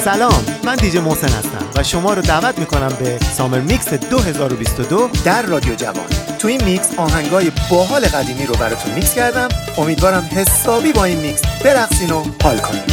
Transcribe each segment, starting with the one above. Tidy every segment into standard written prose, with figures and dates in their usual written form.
سلام، من دیجی محسن هستم و شما رو دعوت میکنم به سامر میکس 2022 در رادیو جوان. تو این میکس آهنگای باحال قدیمی رو براتون میکس کردم. امیدوارم حسابی با این میکس برقصین و حال کنین.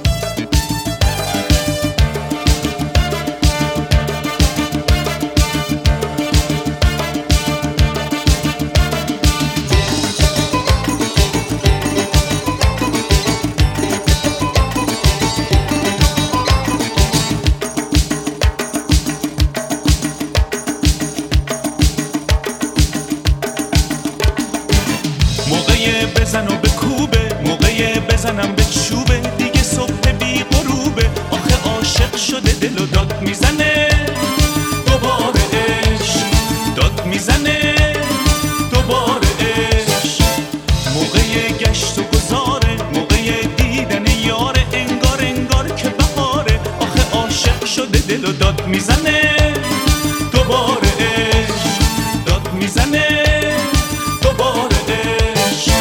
بزنم به چوبه دیگه صبح بی غروبه، آخه عاشق شده دل و داد میزنه دوباره عشق، داد میزنه دوباره عشق. موقع گشت و گذاره، موقع دیدن یاره، انگار که بهاره، آخه عاشق شده دل و داد میزنه دوباره عشق، داد میزنه دوباره عشق.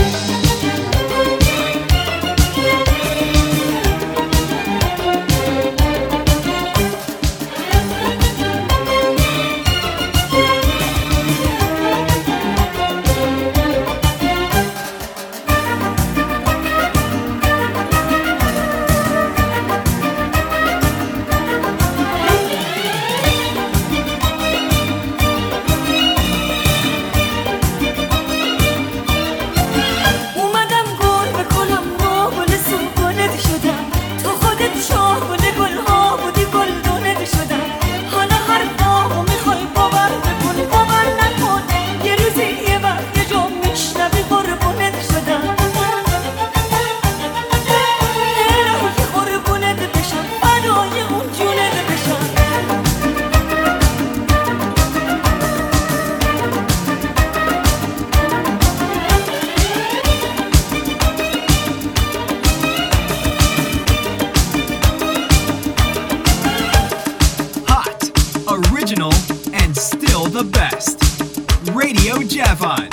And still the best. Radio Javan.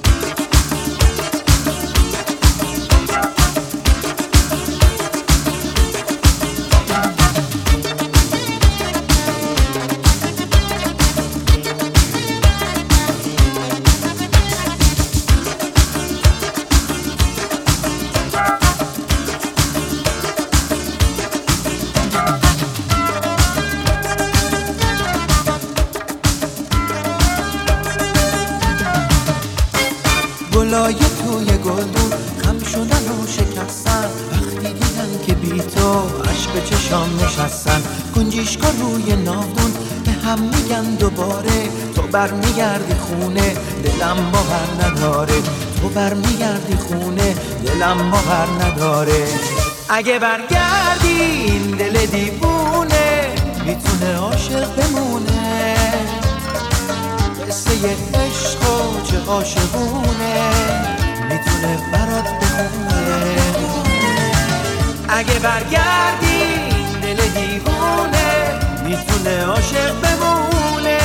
گلای توی گلدون خم شدن و شکستن، وقتی دیدن که بی تو عشق چشام نشستن. گنجیشکا روی ناودون به هم میگن دوباره، تو برمیگردی خونه دلم باور نداره، تو برمیگردی خونه دلم باور نداره. اگه برگردی این دل دیوونه میتونه عاشق بمونه، قصه عشق و چه عاشقونه میتونه برات بمونه. اگه برگردی دل دیوونه میتونه عاشق بمونه.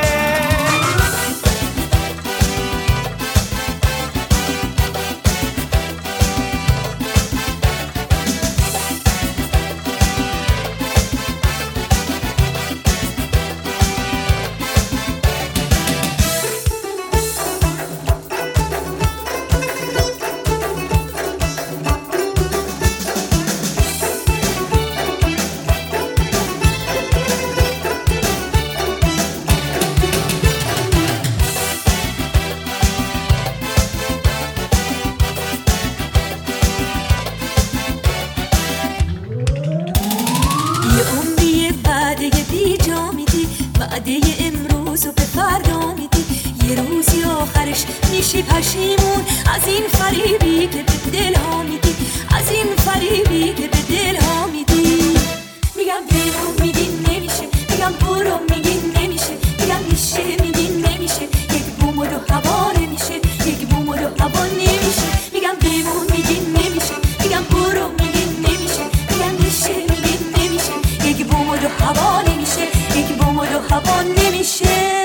میشی پشیمون از این فریبی که به دل ها میدی، از این فریبی که به دل ها میدی. میگم بمون میگین نمیشه، میگم برو میگین نمیشه، میگم میشه میگین نمیشه، یک بوم و دو هوا نمیشه، یک بوم و دو هوا نمیشه. میگم بمون میگین نمیشه، میگم برو میگین نمیشه، میگم میشه میگین نمیشه، یک بوم و دو هوا نمیشه، یک بوم و دو هوا نمیشه.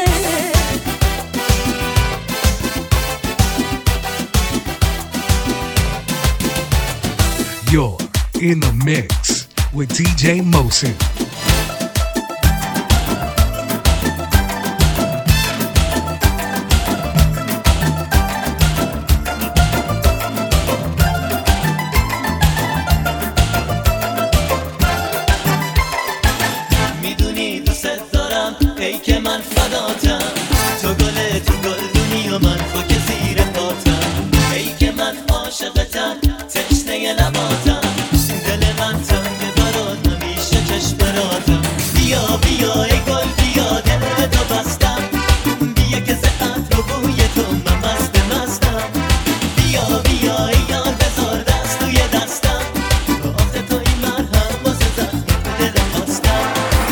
You're in the mix with DJ Mosin. میدونی دوست دارم ای که من فداتم، تو گل تو گلدونی و من خاک زیر پاتم، ای که من عاشقتم تشنه لباتم، دل من تنگ برات همیشه چشم براتم، بیا بیا ای گل بیا دل تو بستم، بیا که زقت رو بوی تو من مست مستم، بیا بیا ای یار بذار دست توی دستم، آخه تو این مرهم واسه زخم دل خواستم.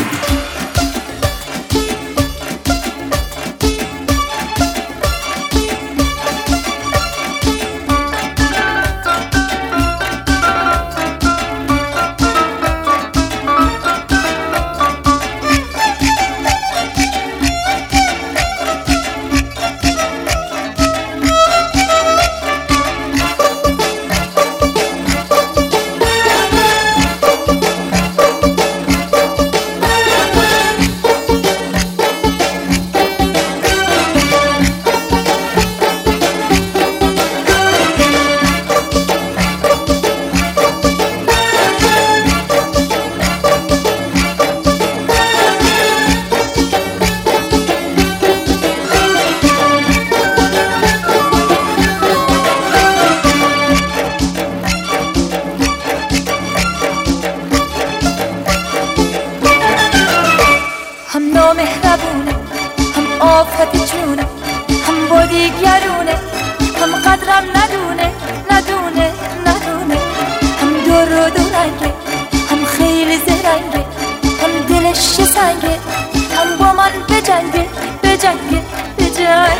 مهربونه، هم آفت جونه، هم با دیگرونه، هم قدرم ندونه ندونه ندونه، هم دور و دورنگه، هم خیلی زرنگه، هم دلش سنگه، هم با من بجنگه بجنگه بجنگه.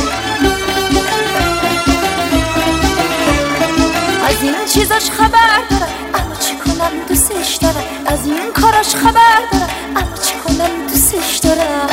از این چیزاش خبر دارم اما چی کنم دوستش دارم، از این کاراش خبر دارم اما چی کنم دوستش دارم.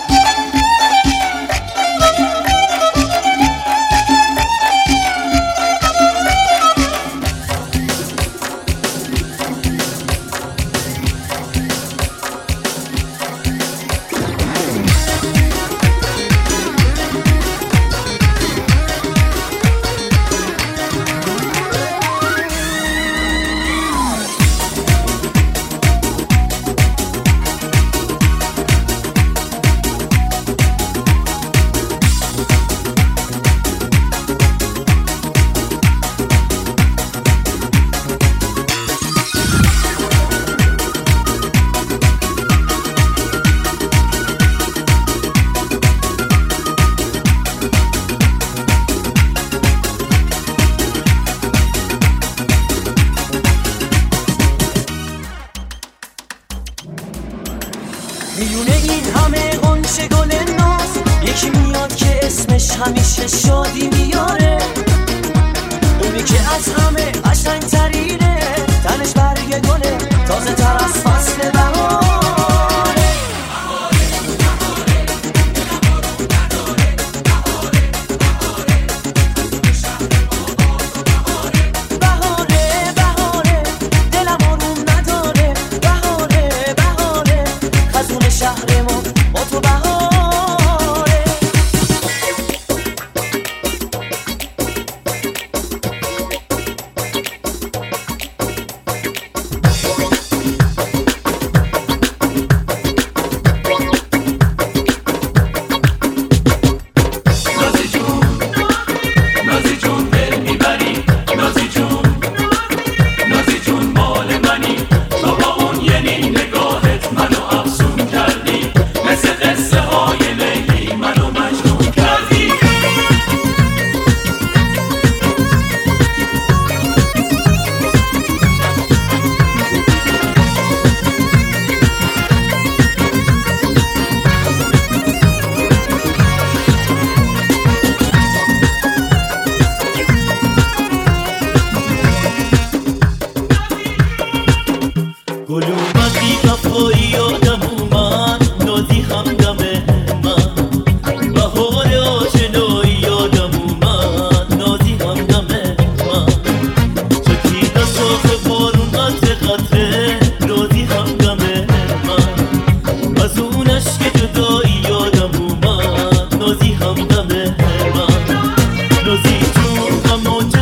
میونه این همه غنچه گل ناز، یکی میاد که اسمش همیشه شادی میاره، اونی که از همه قشنگ ترینه، تنش برگ گله تازه تر از فصل بهاره.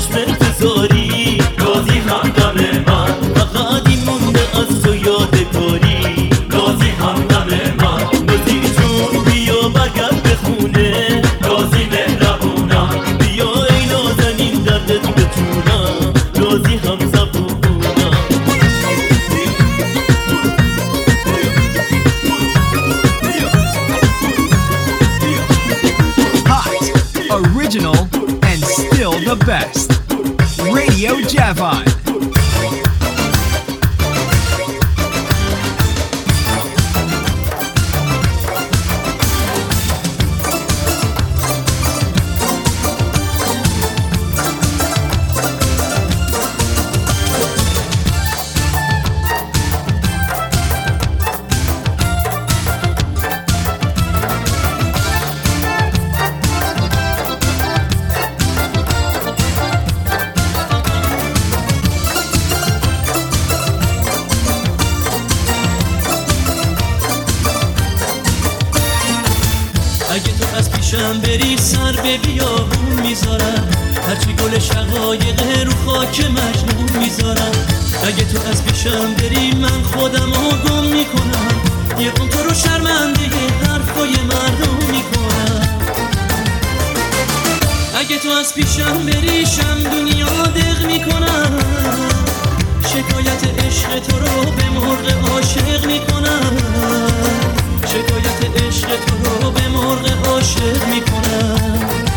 چشم انتظاری رازی همدم من فقط این مونده از تو یادگاری رازی همدم من رازی جون بیا برگرد به خونه رازی مهربونم بیا ای نازنین دردت بتونم رازی هم زبونم Original and still the best. Radio Javon. بری سر به بیابون میذارم هرچی گل شقایق رو خاک مجنون میذارم اگه تو از پیشم بری من خودم رو گم میکنم یه قم تو رو شرمنده حرفای مردم میکنم اگه تو از پیشم بری شم دنیا دق میکنم شکایت عشق تو رو به مرغ عاشق میکنم شکایت عشق تو رو به مرغ عاشق میکنم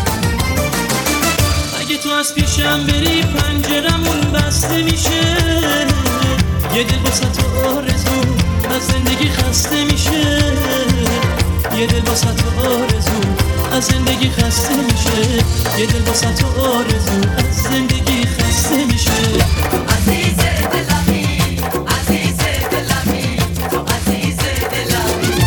اگه تو از پیشم بری پنجرمون بسته میشه یه دل واسه تو آرزو از زندگی خسته میشه یه دل واسه تو آرزو از زندگی خسته میشه یه دل واسه تو آرزو از زندگی خسته میشه عزیز دلمی عزیز دلمی تو عزیز دلمی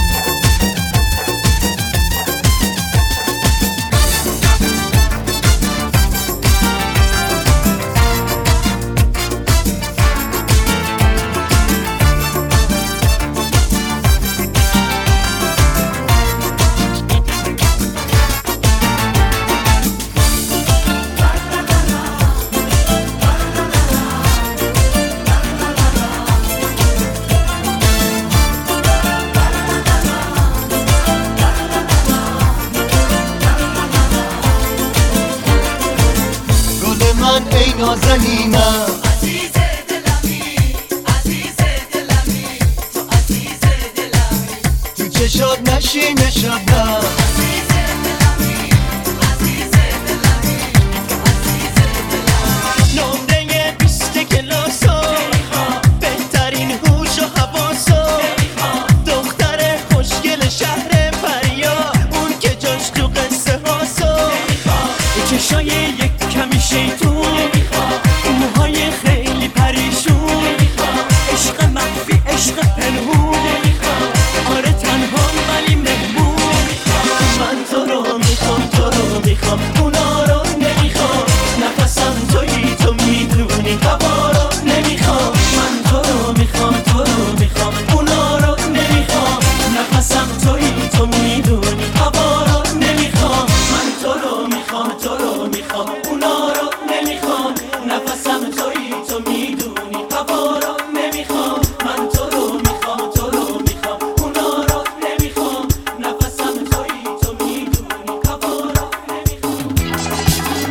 ای نازنینم عزیز دلمی عزیز دلمی تو عزیز دلمی تو چشات نشینه شدم عزیز دلمی عزیز دلمی تو عزیز دلمی نمره 20 کلاسو بهترین هوش و حواسو دختر خوشگل شهر پریا اون که جاش تو قصه هاسو چشای یک کمی شیطون موهای خیلی پریشون عشق مخفی عشق پنهون آره تنها ولی مهمون من تو رو میخوام تو رو میخوام اونا رو نمیخوام نفسم تویی تو میدونی هوا رو نمیخوام من تو رو میخوام تو رو میخوام اونا رو نمیخوام نفسم تویی تو میدونی هوا رو نمیخوام من تو رو میخوام تو رو میخوام اونا رو نمیخوام نفسم تویی تو میدونی هوا رو نمیخوام من تو رو میخوام تو رو میخوام اونا رو نمیخوام نفسم تویی تو میدونی هوا رو نمیخوام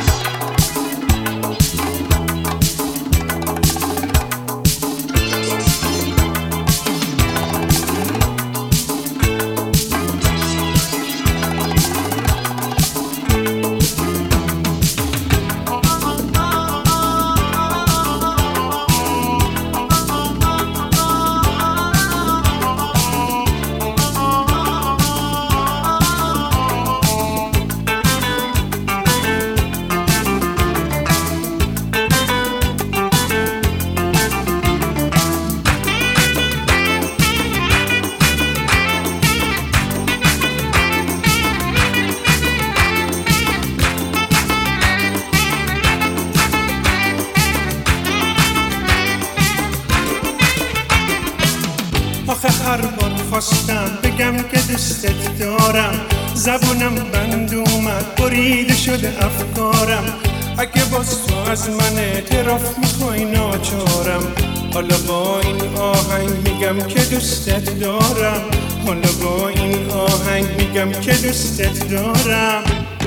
آخه هر بار خواستم بگم که دوستت دارم زبونم بند اومد بریده شده افکارم اگه باز تو از من اعتراف میخوای ناچارم، حالا با این آهنگ میگم که دوستت دارم، حالا با این آهنگ میگم که دوستت دارم.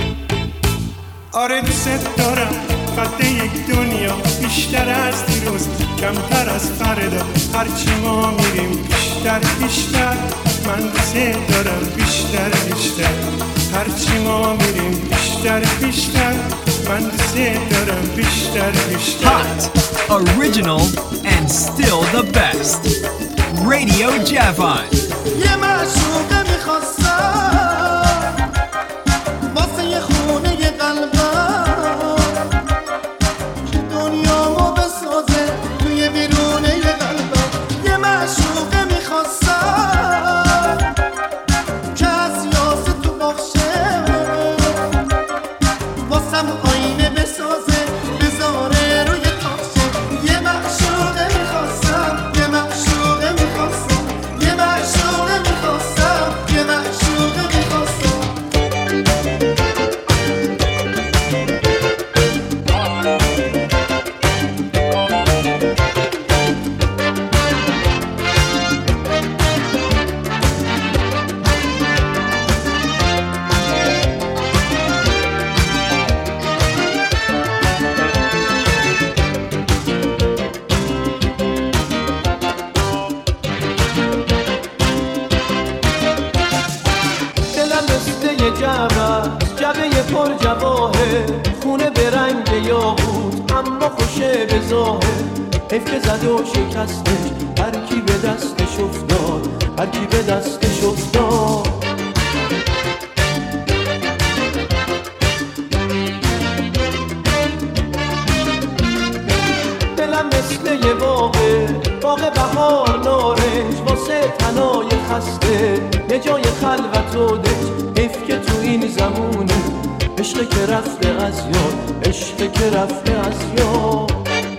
آره دوستت دارم، قد یک دنیا بیشتر از دیروز، کمتر از فردا، هرچی ما میریم بیشتر بیشتر. من دوستت دارم بیشتر بیشتر، هرچی ما میریم بیشتر بیشتر. من دوستت دارم بیشتر بیشتر. Hot, original, and still the best. Radio Javon. یه معشوقه میخواستم واسه یه خونه یه قلبم، که دنیامو بسازه توی بیرونه یه قلبم. یه معشوقه میخواستم که از یاسه تو باخشه واسم آینه بسازه بذاره روی تاخشه. یه معشوقه میخواستم، یه معشوقه میخواستم، یه معشوقه میخواستم، یه معشوقه میخواستم. جبه پر جواهر، خونه به رنگ یاقوت اما خوشه به ظاهر. حیف که زد و شکستش، هر کی به دستش افتاد، هر کی به دستش افتاد. دلم مثل یه باغ بهار نارنج، واسه تنای خسته یه جای خلوت و دنج. حیف که تو این زمونه عشق که رفته از یاد، عشق که رفته از یاد.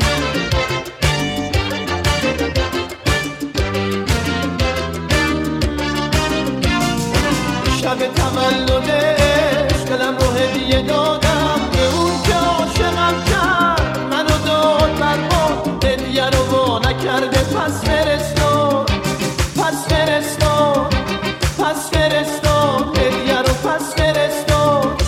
شب تولدش دلم رو هدیه دادم به اون که عاشقم کرد، منو داد برباد، هدیه رو وا نکرده. پس فرستاد، پس فرستاد، پس فرستاد، هدیه رو پس فرستاد.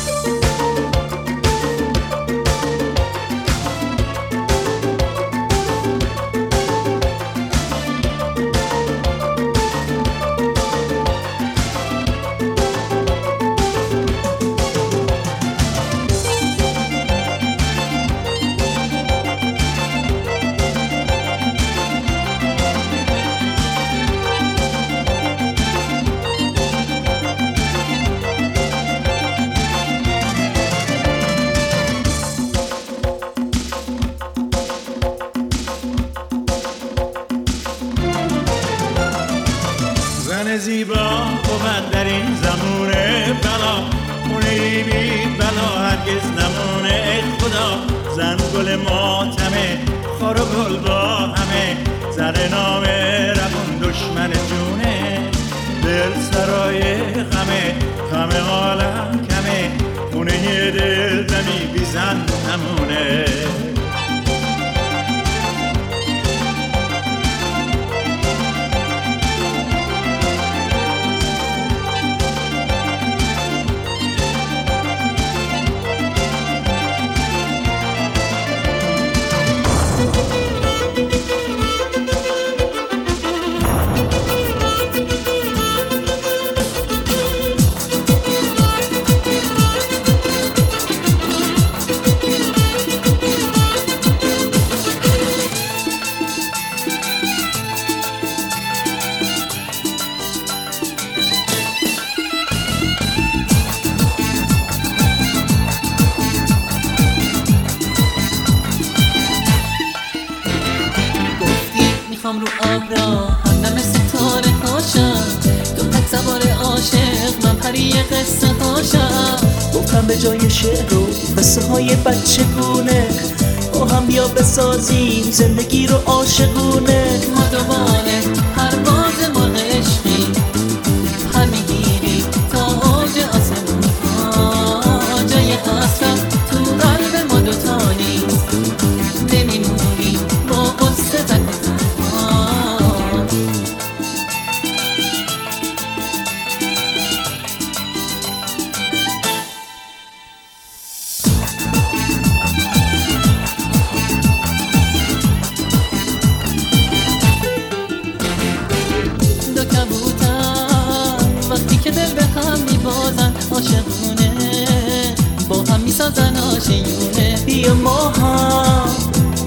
زیبا بود در این زمونه بلا، خونه بی بلا هرگز نمونه. ای خدا زن گل ماتمه، خار و گل با همه، زر نامه روون دشمن جونه. دل سرای غمه، غم عالم کمه، خونه دل دمی بی زن نمونه. میخوام رو ابرا همدم ستاره هاشم، تو تک سوار عاشق من پری قصه هاشم. گفتم به جای شعر و قصه های بچگونه با هم بیا بسازیم زندگی رو عاشقونه. ما دوباره پرواز مرغ عشقی پر میگیری تا اوج آسمون ها، جای حسرت تو قلب ما دوتا نیست.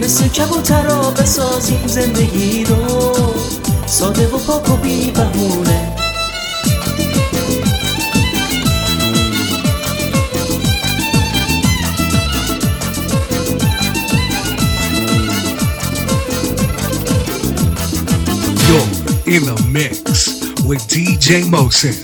مثل کبوترا بسازیم زندگی رو ساده و پاک و بی بهونه. In the mix with DJ Mosin.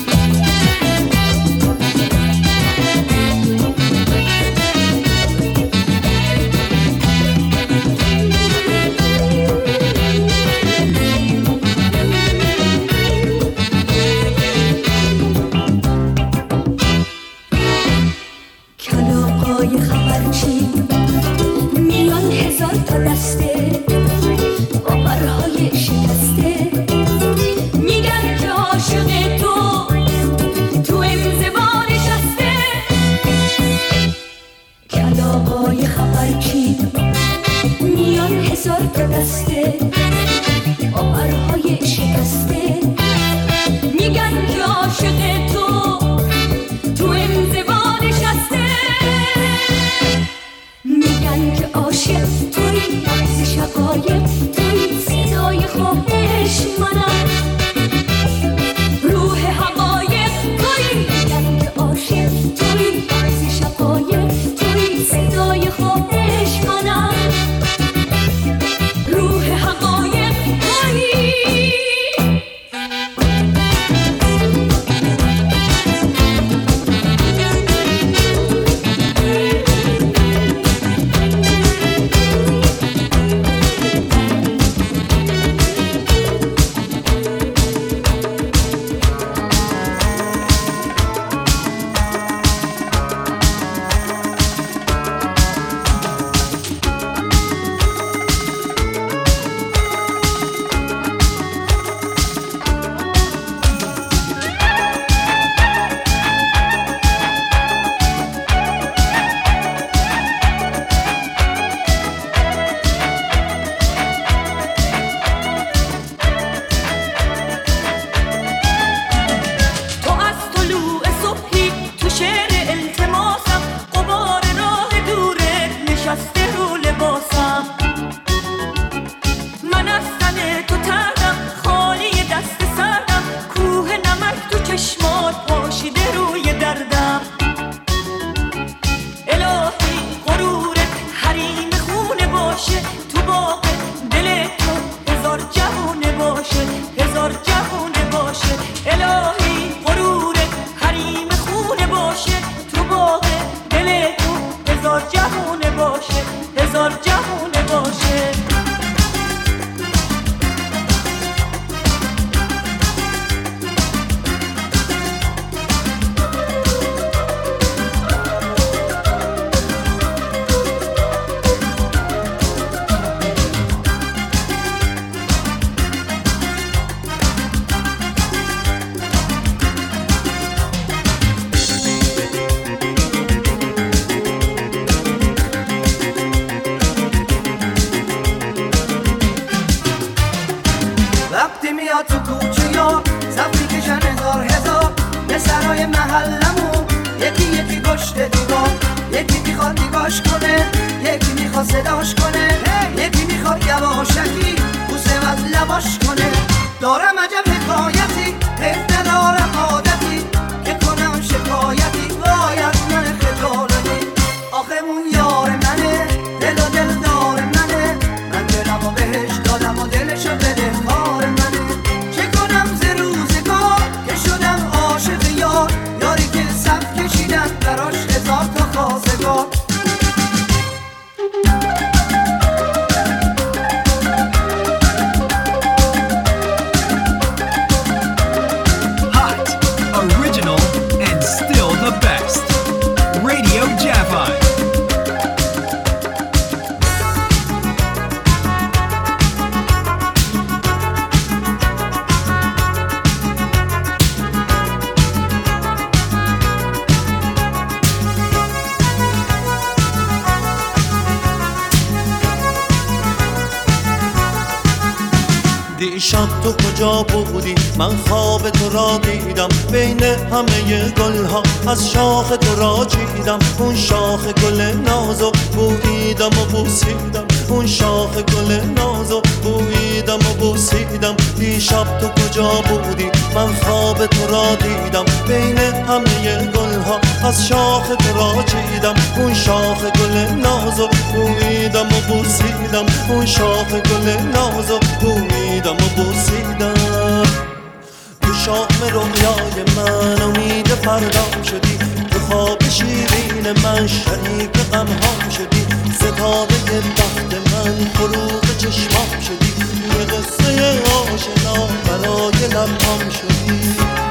کلاغای خبرچی میان هزار تا دسته باورهای شکسته میگن که عاشق تو انزوا نشسته. کلاغای خبرچی میان هزار تا دسته باورهای شکسته میگن که عاشق تو انزوا نشسته. میگن که عاشق توی ز شقایق توی صدای خواهش منم روح حقایق توی. میگن که عاشق توی ز شقایق توی صدای خواهش منم روح حقایق توی. دیشب تو کجا بودی؟ من خواب تو را دیدم، بین همه گلها از شاخ تو را چیدم. اون شاخ گل نازو بوییدم و بوسیدم، اون شاخ گل نازو بویدم و بوسیدم دیشب تو کجا بودی من خواب تو را دیدم بین همه گلها از شاخ تو را چیدم اون شاخ گل نازو بویدم و بوسیدم اون شاخ گل نازو بویدم و بوسیدم تو شام رویای من امید فردام شدی تو خواب شیرین من شریک غمهام شدی ستاره بخت من فروغ چشمام شدی یه قصه آشنا برای لبهام شدی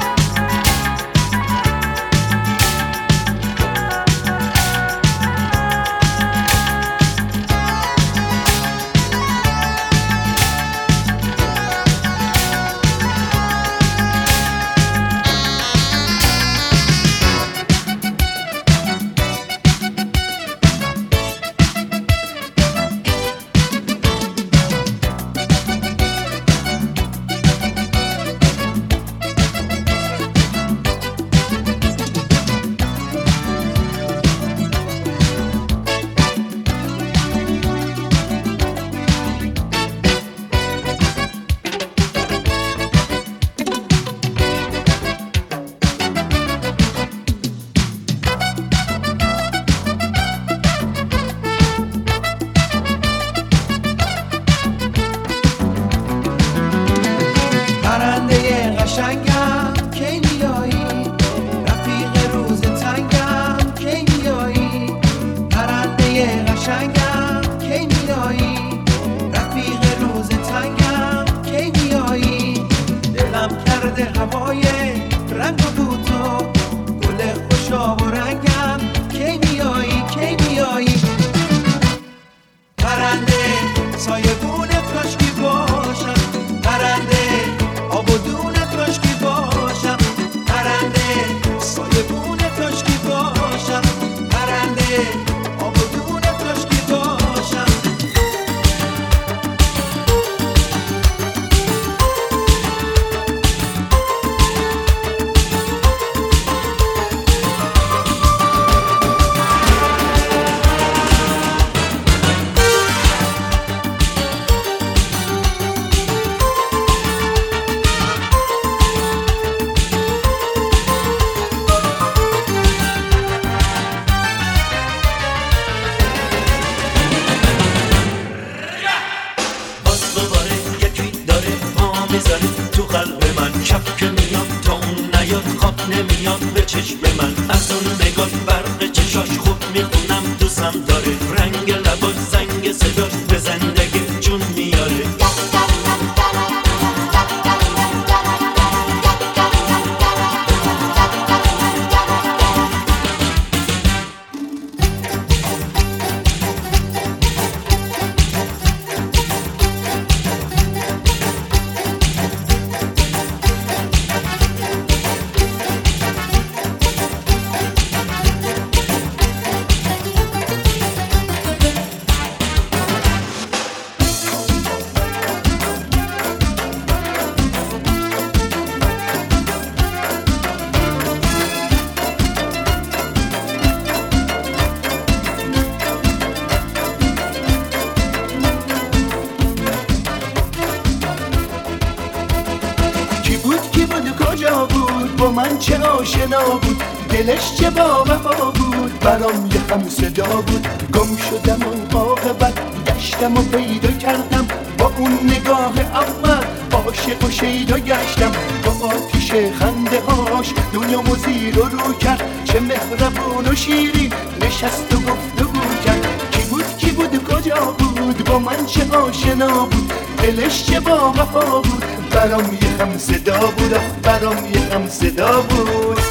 چه آشنا بود دلش چه با وفا بود برام یه هم صدا بود گم شدم و عاقبت گشتم و پیدا کردم با اون نگاه اول عاشق و شیدا گشتم با آتیش خنده هاش دنیامو زیر و رو کرد چه مهربون و شیرین نشست و گفتگو کرد کی بود کجا بود با من چه آشنا بود دلش چه با وفا بود برام یه هم صدا بود برام یه هم صدا بود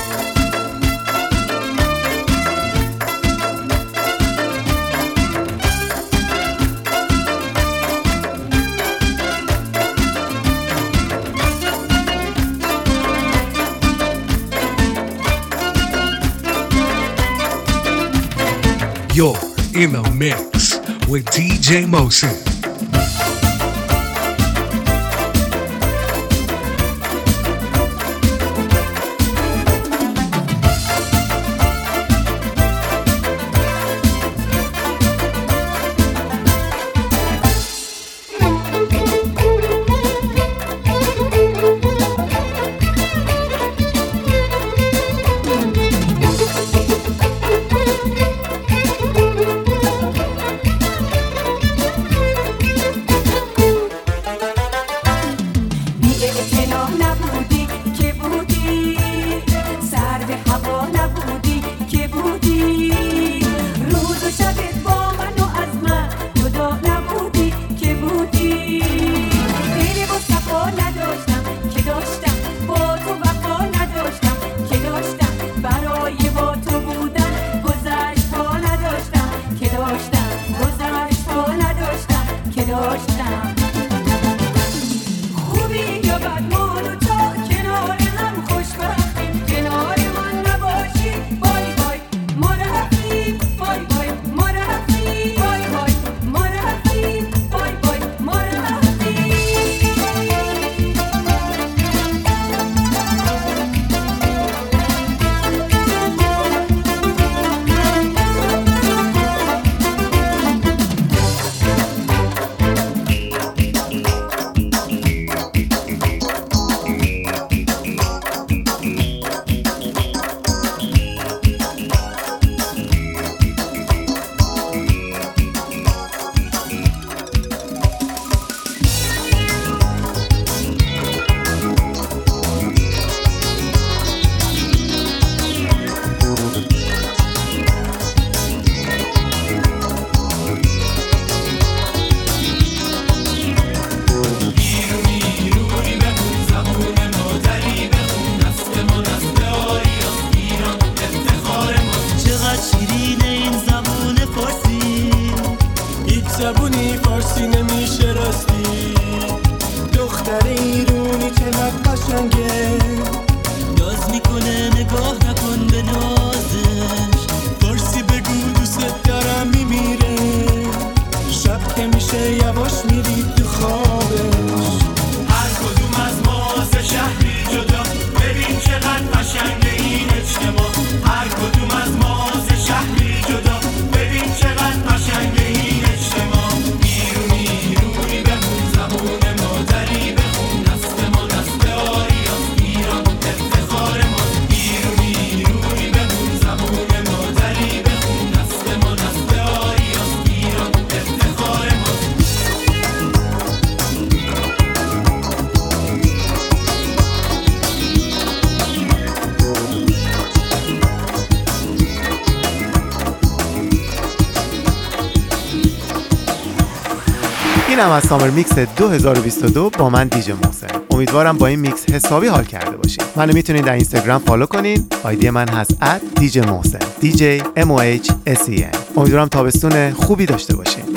You're in the mix with DJ Mosin. زبونی فارسی نمیشه راستی. دختر ایرونی چقدر قشنگه، ناز میکنه نگاه نکن به نازش. فارسی بگو دوست دارم میمیره، شب که میشه یواش میری تو خوابش. هر کدوم از ما سه شهری جدا، ببین چقدر قشنگه این اجتماع. هر کدوم از ما سه شهری جدا، ببین چقدر قشنگه این اجتماع. ایرونی ایرونی بخون، زبون مادری بخون، نسل ما نسل آریاست، ایران افتخار ماست. ایرونی ایرونی بخون، زبون مادری بخون، نسل ما نسل آریاست، ایران افتخار ماست. این هم از سامر میکس 2022 با من دیجی محسن. امیدوارم با این میکس حسابی حال کرده باشین. منو میتونید در اینستاگرام فالو کنین. آیدی من هست @djmohsen DJMOHSEN. امیدوارم تابستون خوبی داشته باشین.